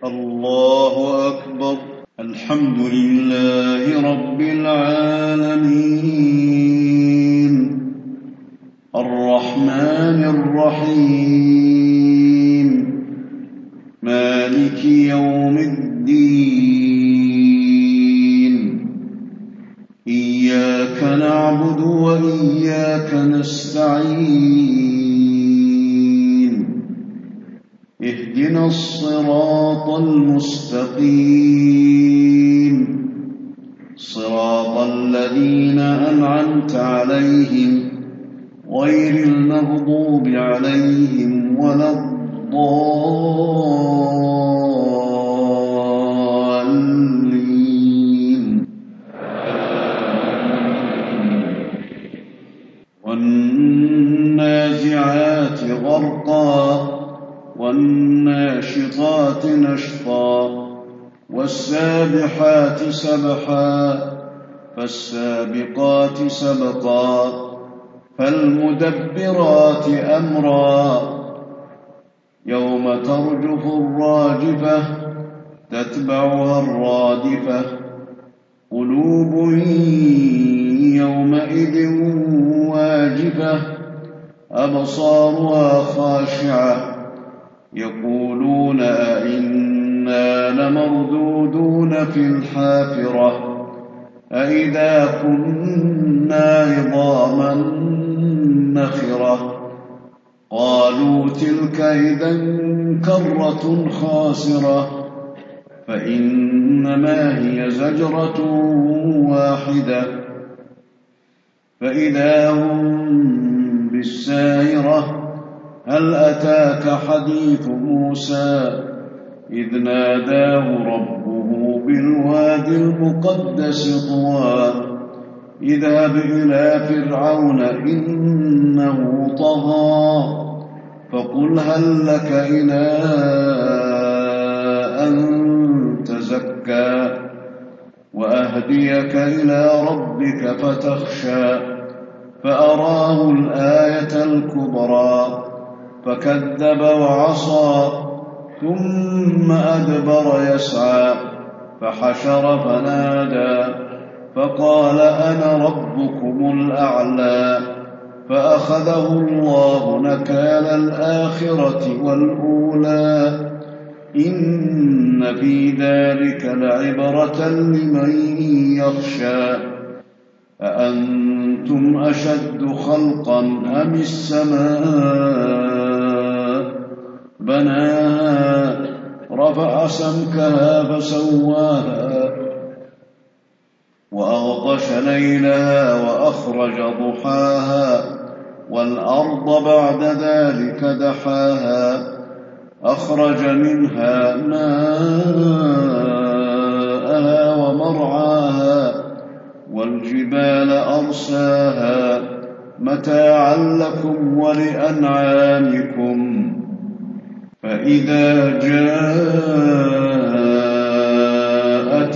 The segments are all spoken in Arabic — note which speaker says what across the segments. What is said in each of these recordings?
Speaker 1: الله أكبر. الحمد لله رب العالمين الرحمن الرحيم مالك يوم الدين إياك نعبد وإياك نستعين اهدنا الصراط المستقيم صراط الذين أنعمت عليهم غير المغضوب عليهم ولا الضالين. والنازعات غرقا والناشطات نشطا والسابحات سبحا فالسابقات سبقا فالمدبرات أمرا يوم ترجف الراجفة تتبعها الرادفة قلوب يومئذ واجفة أبصارها خاشعة يقولون أئنا لمردودون في الحافرة أئذا كنا عظاما نخرة قالوا تلك إذا كرة خاسرة فإنما هي زجرة واحدة فإذا هم بالساهرة هل أتاك حديث موسى إذ ناداه ربه بالوادي المقدس طوى اذهب إلى فرعون إنه طغى فقل هل لك إلى أن تزكى وأهديك إلى ربك فتخشى فأراه الآية الكبرى فكذب وعصى ثم أدبر يسعى فحشر فنادى فقال أنا ربكم الأعلى فأخذه الله نكال الآخرة والأولى إن في ذلك لعبرة لمن يخشى أأنتم أشد خلقا أم السماء بناها رفع سمكها فسواها وأغطش ليلها وأخرج ضحاها والأرض بعد ذلك دحاها أخرج منها ماءها ومرعاها والجبال أرساها متاعا لكم ولأنعامكم فإذا جاءت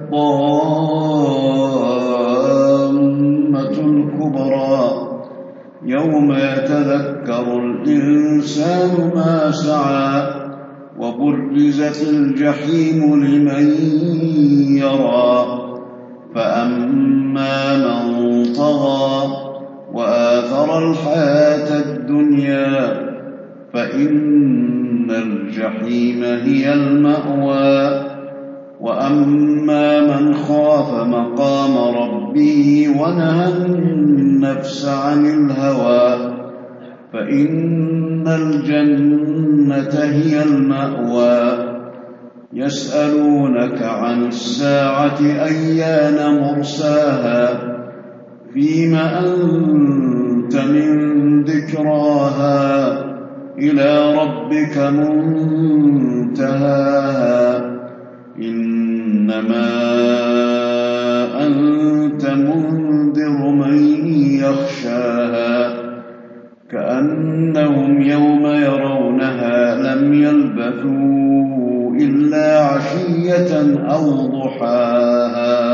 Speaker 1: الطامة الكبرى يوم يتذكر الإنسان ما سعى وبرزت الجحيم لمن يرى فأما من طغى وآثر الحياة الدنيا فإن الجحيم هي المأوى وأما من خاف مقام ربه ونهى النفس عن الهوى فإن الجنة هي المأوى يسألونك عن الساعة أيان مرساها فيم أنت من ذكراها إلى ربك منتهاها إنما أنت منذر من يخشاها كأنهم يوم يرونها لم يلبثوا إلا عشية أو ضحاها